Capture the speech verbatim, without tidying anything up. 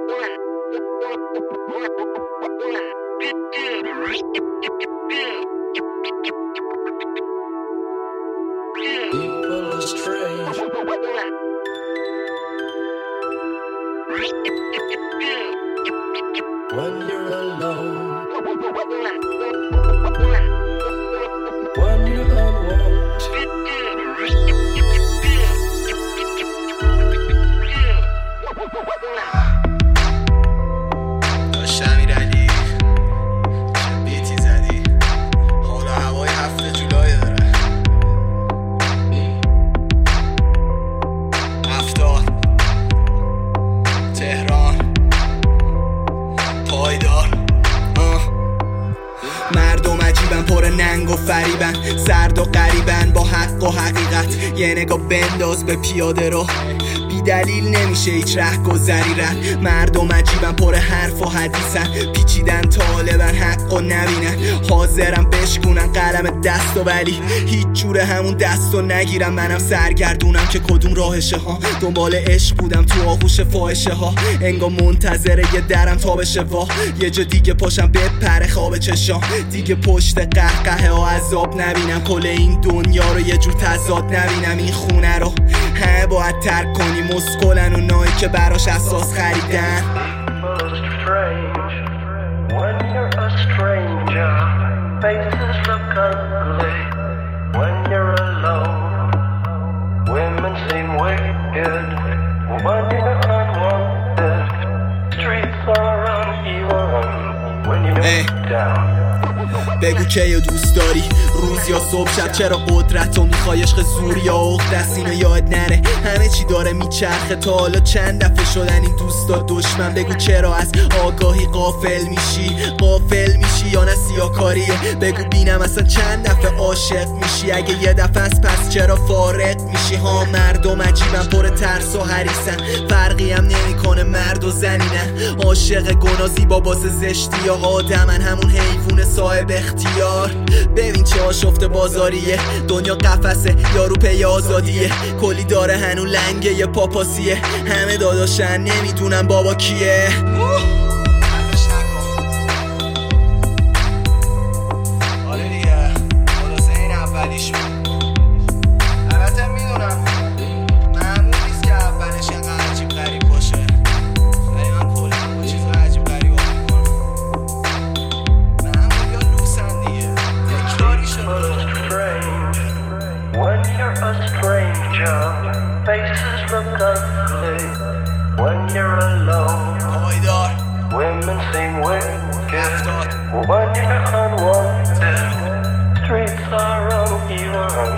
People are strange. When you're alone, when you're unwanted, داشت امیرعلی چه بیتی زدی حالا هوای هفته جولای داره هفتاد تهران پایدار مردم عجیبن پر ننگ و فریبن سرد و غریبن با حق و حقیقت یه نگاه بنداز به پیاده رو بی دلیل نمیشه هیچ ره گذری رد مردم عجیبن پر حرف و حدیثن پیچیدن طالبن حق و نبینن حاضرن بشکونن قلم دست و ولی هیچ جوره همون دست و نگیرم منم سرگردونم که کدوم راهشه ها دنبال عشق بودم تو آغوش فاحشه ها انگار منتظره یه درم تا بشه وا یه جا دیگه پاشم بپره خواب چشام دیگه پشت قهقه ها عذاب نبینم کل این دنیا رو یه جور تضاد نبینم این خونه رو همه باید ترک کنی مسکلن و نایی که براش اساس خریدن بگو که یا دوست داری روز یا صبح شب چرا قدرت و میخوای عشق زور یا عقد دست اینو یاد نره همه چی داره میچرخه تا حالا چند دفعه شدن این دوستا دشمن بگو چرا از آگاهی غافل میشی غافل میشی یا نه سیاکاریه بگو بینم اصلا چند دفعه عاشق میشی اگه یه دفعه از پس چرا فارغ میشی ها مردم عجیبن پر ترس و حریصن فرقی هم نمیکنه مرد و زنینن عاشق گناه زیبا باز زشتی یا آدمن همون حیوان صاحب اختیار ببین چه آشفته بازاریه دنیا قفسه یارو پی آزادیه کلی داره هنو لنگه یه پاپاسیه همه داداشن نمیدونم بابا کیه آره دیگه خلاصه این اولیش بود البته میدونم معمول نیست که اولش اینقدر عجیب غریب باشه ولی من کلا با چیز عجیب غریب ها When you're a stranger, faces look ugly. When you're alone, women seem wicked. When you're unwanted, streets are uneven.